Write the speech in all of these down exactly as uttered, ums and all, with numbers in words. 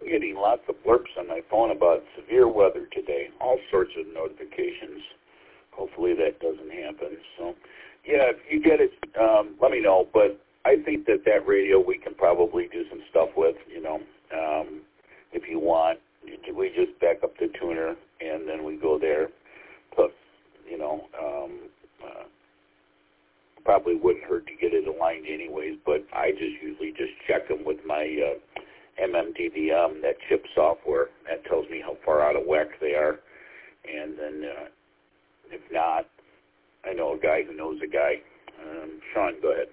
getting lots of blurps on my phone about severe weather today. All sorts of notifications. Hopefully that doesn't happen. So, yeah, if you get it, um, let me know. But I think that that radio we can probably do some stuff with, you know, um, if you want. We just back up the tuner, and then we go there. Plus, you know, um, uh, probably wouldn't hurt to get it aligned anyways, but I just usually just check them with my uh, M M D V M, that chip software. That tells me how far out of whack they are. And then uh, if not, I know a guy who knows a guy. Um, Sean, go ahead.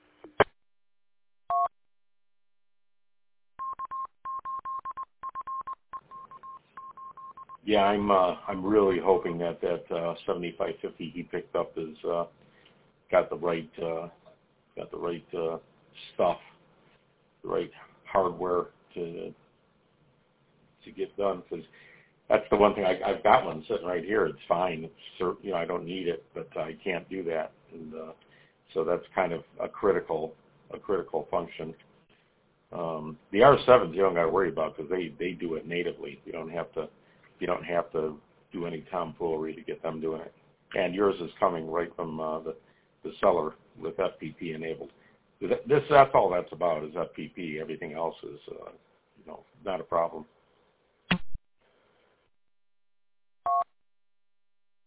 Yeah, I'm uh, I'm really hoping that that uh, seventy-five fifty he picked up is uh, got the right uh, got the right uh, stuff, the right hardware to to get done. Because that's the one thing I, I've got one sitting right here. It's fine. It's, you know, I don't need it, but I can't do that, and uh, so that's kind of a critical a critical function. Um, the R sevens you don't got to worry about because they they do it natively. You don't have to. You don't have to do any tomfoolery to get them doing it. And yours is coming right from uh, the, the seller with F P P enabled. This, that's all that's about is F P P. Everything else is, uh, you know, not a problem.